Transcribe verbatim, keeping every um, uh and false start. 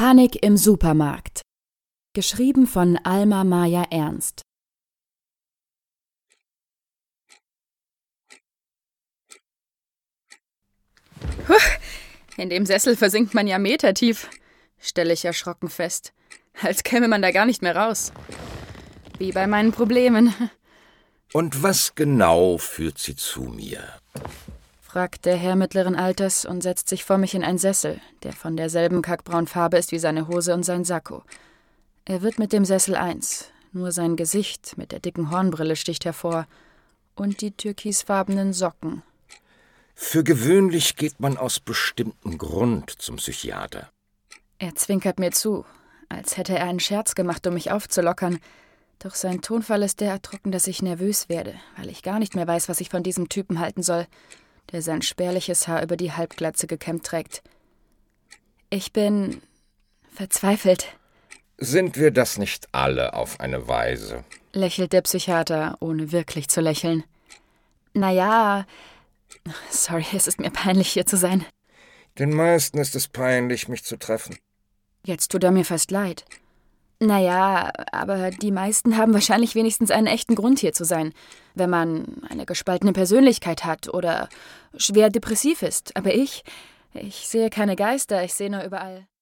Panik im Supermarkt. Geschrieben von Alma Maya Ernst. Puh, in dem Sessel versinkt man ja metertief, stelle ich erschrocken fest. Als käme man da gar nicht mehr raus. Wie bei meinen Problemen. Und was genau führt Sie zu mir? Fragt der Herr mittleren Alters und setzt sich vor mich in einen Sessel, der von derselben kackbraunen Farbe ist wie seine Hose und sein Sakko. Er wird mit dem Sessel eins, nur sein Gesicht mit der dicken Hornbrille sticht hervor und die türkisfarbenen Socken. Für gewöhnlich geht man aus bestimmtem Grund zum Psychiater. Er zwinkert mir zu, als hätte er einen Scherz gemacht, um mich aufzulockern. Doch sein Tonfall ist derart trocken, dass ich nervös werde, weil ich gar nicht mehr weiß, was ich von diesem Typen halten soll, der sein spärliches Haar über die Halbglatze gekämmt trägt. Ich bin verzweifelt. Sind wir das nicht alle auf eine Weise? Lächelt der Psychiater, ohne wirklich zu lächeln. Naja, sorry, es ist mir peinlich, hier zu sein. Den meisten ist es peinlich, mich zu treffen. Jetzt tut er mir fast leid. Naja, aber die meisten haben wahrscheinlich wenigstens einen echten Grund, hier zu sein. Wenn man eine gespaltene Persönlichkeit hat oder schwer depressiv ist. Aber ich, ich sehe keine Geister, ich sehe nur überall